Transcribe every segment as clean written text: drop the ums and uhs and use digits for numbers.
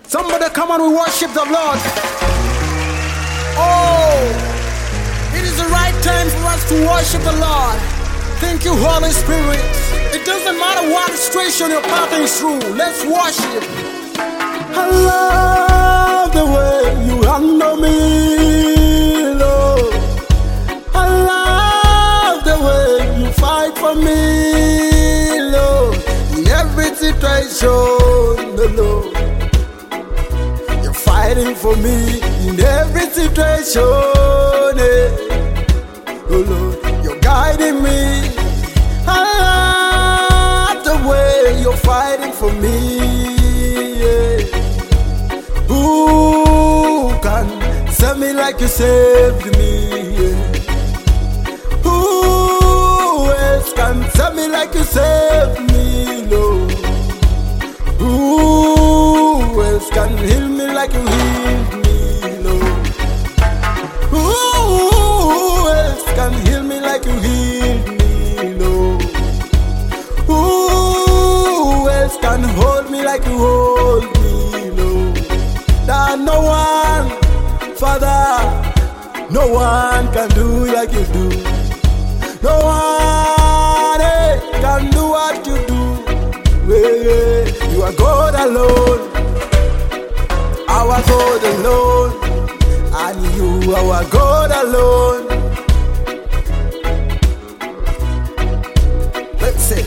Somebody come on, we worship the Lord. Oh, it is the right time for us to worship the Lord. Thank you, Holy Spirit. It doesn't matter what situation you're passing through. Let's worship. I love the way you handle me, Lord. I love the way you fight for me, Lord. In every situation, the Lord, you're fighting for me. In every situation, oh Lord, you're guiding me. I love the way you're fighting for me. Who can save me like you saved me? Who else can save me like you saved me, Lord? Who else can heal me like you healed me, Lord? Who else can heal me like you healed me, Lord? Who else can hold me like you hold me, Lord? That no one, Father, no one can do like you do. No one can do what you do. You are God alone, our God alone, and you are our God alone. Let's say,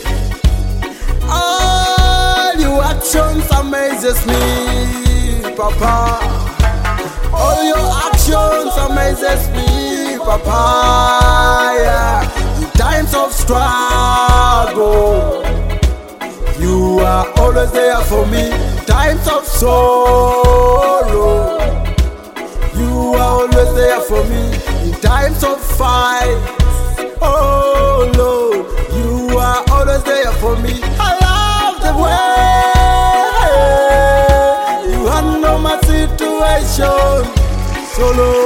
all your actions amazes me, Papa. All your actions amazes me, Papa. Yeah. In times of struggle, you are always there for me. In times of sorrow, you are always there for me. In times of fight, oh Lord, you are always there for me. I love the way you handle my situation. Solo,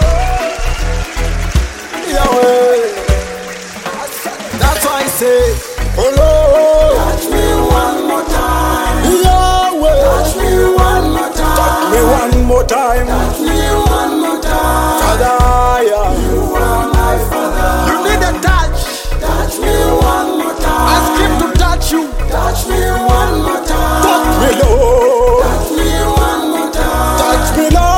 Yahweh. That's why I say, oh Lord, touch me one more time. Yahweh, touch me one more time. Touch me one more time. Touch me one more time. Father, yeah. You are my Father. You need a touch. Touch me one more time. Ask him to touch you. Touch me one more time. Touch me, Lord. Touch me one more time. Touch me, Lord.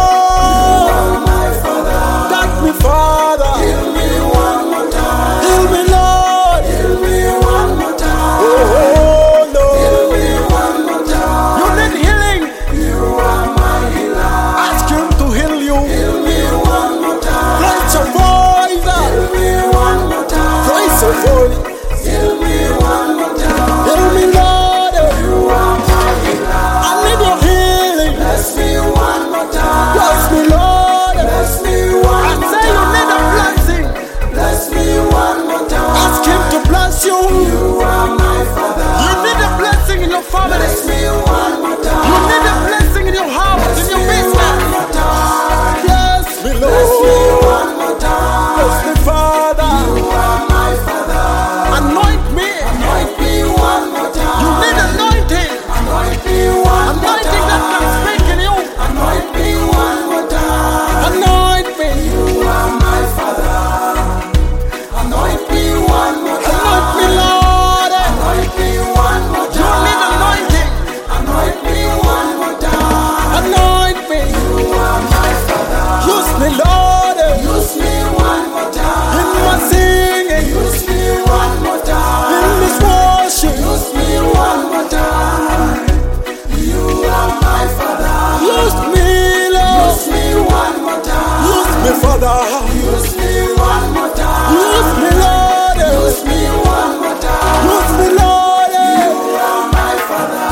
Father, heal me one more time. Heal me, Lord. Heal me one more time. Oh, Lord. Heal me one more time. You need healing. You are my healer. Ask him to heal you. Heal me one more time. Raise your voice. Heal me one more time. Raise your voice. Heal me one more time. Heal me, Lord. You are my healer. I need your healing. Bless me one more time. Bless me, Lord. Bless me one more time. Bless me one more time. Ask him to bless you. You are my Father. You need a blessing in your family. Bless me one more time. You need a blessing in your house, bless in your business. Bless me, Lord. Bless me one more time. Bless me, Father. You are my Father. Anoint me. Anoint me one more time. You need anointing. Anoint me one more time. Anointing that can speak in you. Anoint me one more time. Anoint me. You are my Father. Anoint me one more time. Anoint me, Lord. Anoint me one more time. You need anointing. Anoint me one more time. Anoint me. You are my Father. Use me, Lord. Use me one more time. In my singing. Use me one more time. In this worship. Use me one more time. You are my Father. Use me, Lord. Use me one more time. Use me, Father. Use me one more time. Use me, Lord. Use me one more time. Use me, Lord. You are my Father.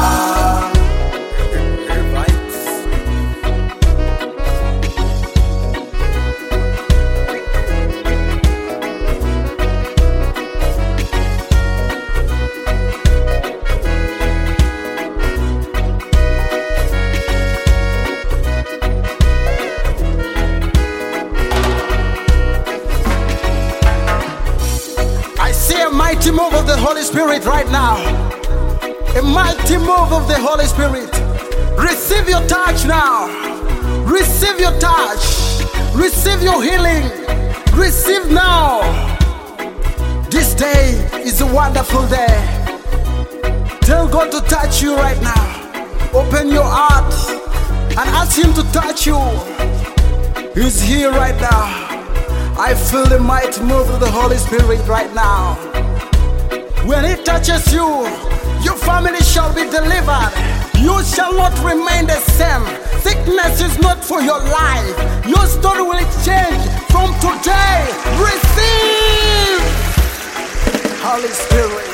Mighty move of the Holy Spirit right now. A mighty move of the Holy Spirit. Receive your touch now. Receive your touch. Receive your healing. Receive now. This day is a wonderful day. Tell God to touch you right now. Open your heart and ask Him to touch you. He's here right now. I feel the mighty move of the Holy Spirit right now. When He touches you, your family shall be delivered. You shall not remain the same. Sickness is not for your life. Your story will change from today. Receive, Holy Spirit.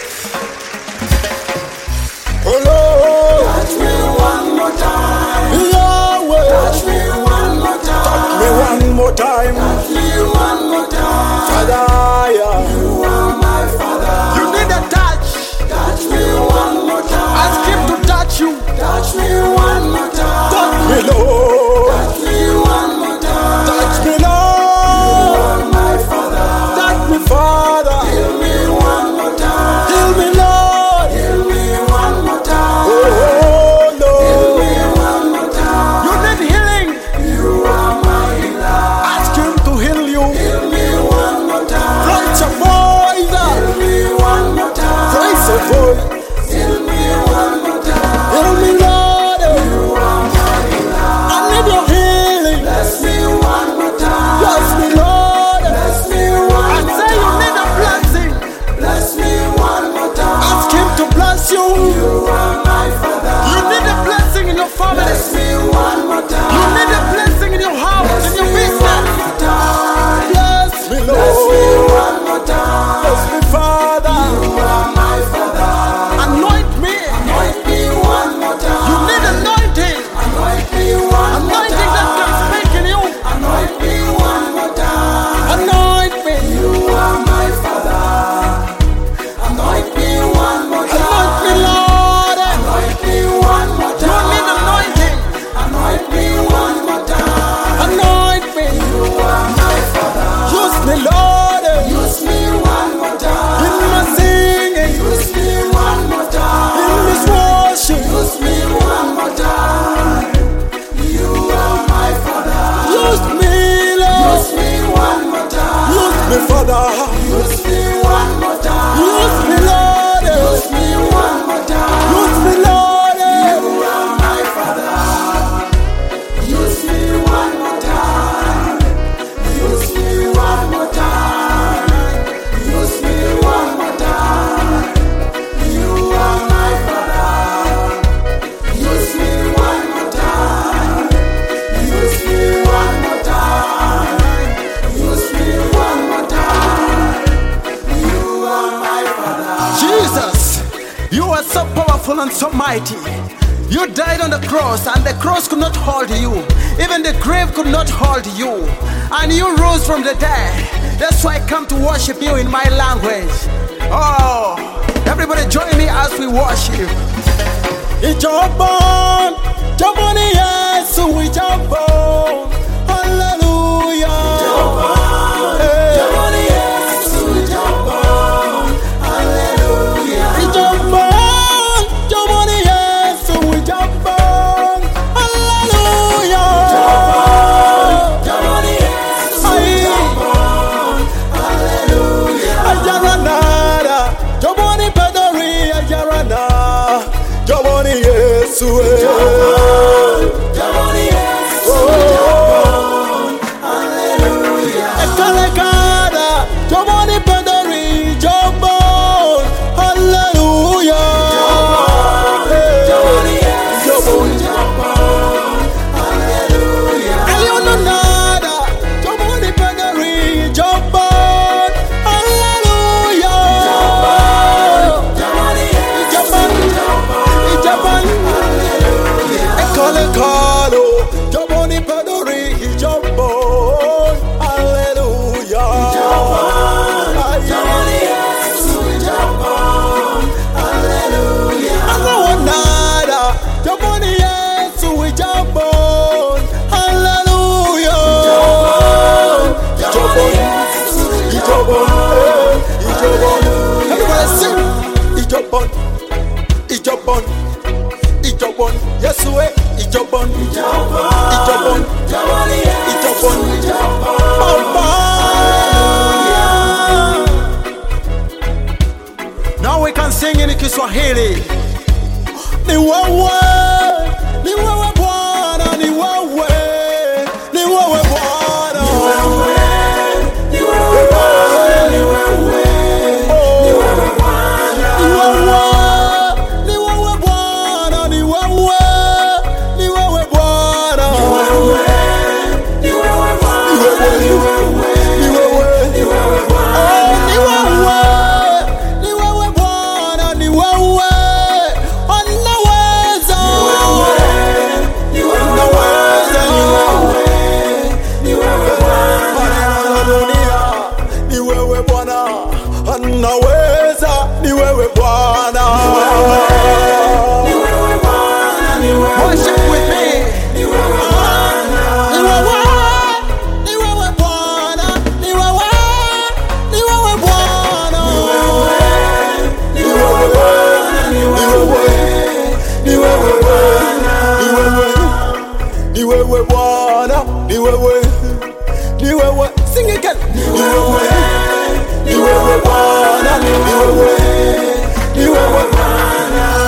Oh Lord, touch me one more time. Yahweh, touch me one more time. Touch me one more time. Touch me one more time. Father, you are my Father. You need a touch. Touch me one more time. Ask Him to touch you. Touch me one more time. Touch me, Lord. Touch me one more time. Touch me, Lord. You are my Father. Touch me, Father. Heal me one more time. Heal me, Lord. Heal me one more time. Oh, Lord. Heal me one more time. You need healing. You are my healer. Ask Him to heal you. Heal me one more time. Raise your voice. Heal me one more time. Raise your voice. Heal me one more time. Heal me, Lord. You are my healer. I need your healing. Bless me one more time. Bless me, Lord. Bless me one more time. I say you need a blessing. Bless me one more time. Ask Him to bless you. You are my Father. You need a blessing in your family. Bless me one more time. You need a blessing in your house, in your business. Bless me, Lord. Bless me one more time. Bless me, Father. You are my Father. Anoint me. Anoint me one more time. You need anointing. Anoint me one more time. Anointing that can speak in you. Anoint me one more time. Anoint me. You are my Father. Anoint me one more time. Anoint me, Lord. Anoint me one more time. You need anointing. Anoint me one more time. Anoint me. You are my Father. Use me, Lord. Use me one more time. In my singing. Use me one more time. In this worship. Use me one more time. You are my Father. Use me, Lord. Use me one more time. Use me, Father. Use me one more time. Use me, Lord. Use me one more time. Use me, Lord. You are my Father. Use me one more time. Use me one more time. Use me one more time. You are my Father. Use me one more time. Use me one more time. Use me one more time. You are my Father. Jesus, you are so powerful and so mighty. You died on the cross, and the cross could not hold you. Even the grave could not hold you. And you rose from the dead. That's why I come to worship you in my language. Oh, everybody join me as we worship. Ijabon, Jaboni Yesu, Ijabon, Hallelujah. Jaboni Yesu, Ijabon, Hallelujah. Ijabon, Jaboni Yesu, Ijabon, Hallelujah. Jaboni Yesu, Ijabon, Hallelujah. Ajaranara, Jaboni Pedori, Ajarana, Jaboni Yesu, Jaboni Yesu, Jabon, Hallelujah. Ekalekada, Jaboni Pedori, Jabon, Hallelujah. Jaboni Yesu, Jabon, Hallelujah. Ayononada, Jaboni Pedori, Jabon, Hallelujah. Jaboni Yesu, Jabon, Hallelujah. Ekalekado, Jaboni Pedori, Jabon, Hallelujah. Jaboni Yesu, Jabon, Hallelujah. Azawonada, Jaboni Yesu, Jabon, Hallelujah. Jabon, Jabon, Jabon. Everybody sing. Ijabon, Ijabon, Ijabon, Yesu, Ijobon, Ijobon, Baba. Now we can sing in Kiswahili. Ni wewe, ni wewe Bwana, ni wewe, ni wewe Bwana, ni wewe, ni wewe Bwana, ni wewe, ni wewe Bwana, ni wewe, ni wewe Bwana, ni wewe, ni wewe Bwana, ni wewe, ni wewe Bwana, ni wewe, ni wewe, ni wewe Bwana, ni wewe, ni wewe Bwana, ni wewe. Naweza, ni wewe Bwana. Worship with me. Ni wewe Bwana. Ni wewe, ni wewe Bwana. Ni wewe, ni wewe Bwana. Ni wewe Bwana. Ni wewe, ni wewe Bwana. Ni wewe Bwana. Ni wewe, ni wewe. Sing again. Ni wewe. Ni wewe Bwana, ni wewe, ni wewe Bwana.